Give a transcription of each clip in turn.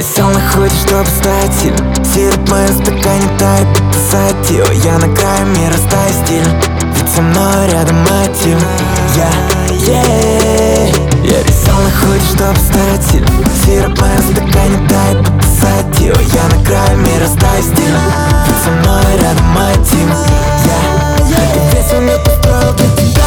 веселый, хочешь, чтобы стать сильным. Сироп в моем стакане тает, это сатио. Я на краю мира, стай стиль, ведь со мной рядом мотив. Я веселый, хочешь, чтобы стать сильным. Сироп в моем стакане тает, это сатио. Я на краю мира, стай стиль, ведь со мной рядом мотив. И весь свой мир построил для тебя,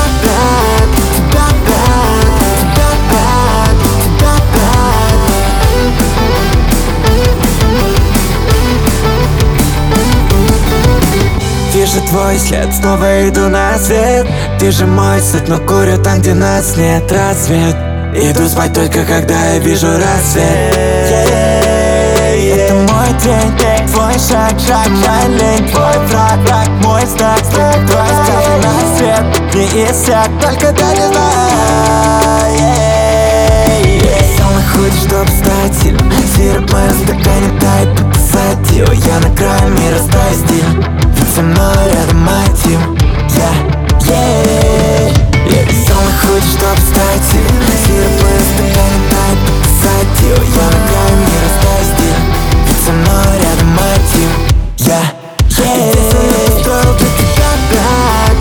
Вижу твой след, снова иду на свет. Ты же мой свет, но курю там, где нас нет. Рассвет, иду спать только когда я вижу рассвет. Это мой день, твой шаг, мой лень. Твой враг, мой знак, твой скажи на свет. Не иссяк, только дай не знаю. Веселый, хочешь, чтобы стать сильным. Сироп в моем стакане тает, это сатио. Я на краю мира, стай стиль, со мной рядом мотив. Я веселый, хочешь, чтобы стать сильным. Сироп в моем стакане тает, это сатио. Я на краю мира, стай стиль, ведь со мной рядом мотив. И весь свой мир построил для тебя, брат.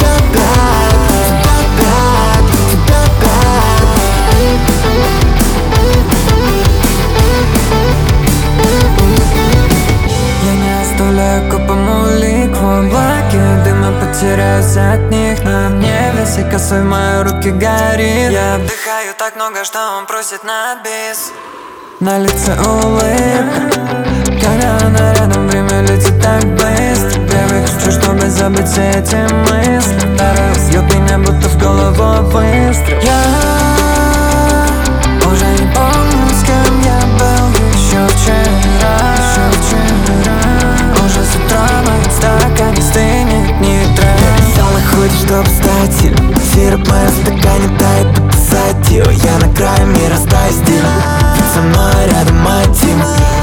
Я не оставляю копом улик в облаке дыма, потеряюсь от них. На мне весь и косой в мои руки горит. Я вдыхаю так много, что он просит на бис. На лице улыбка, когда она рядом, время летит так быстро. Первый хочу, чтобы забыть все эти мысли. Второй бьет меня, будто в голову выстрел. Я уже не помню, с кем я был еще вчера. Уже с утра в моем стакане стынет нейтраль. Я веселый, хочешь, чтобы стать сильным. Сироп в моем стакане тает, это сатио. Я на краю мира, стай стиль, ведь со мной рядом мотив.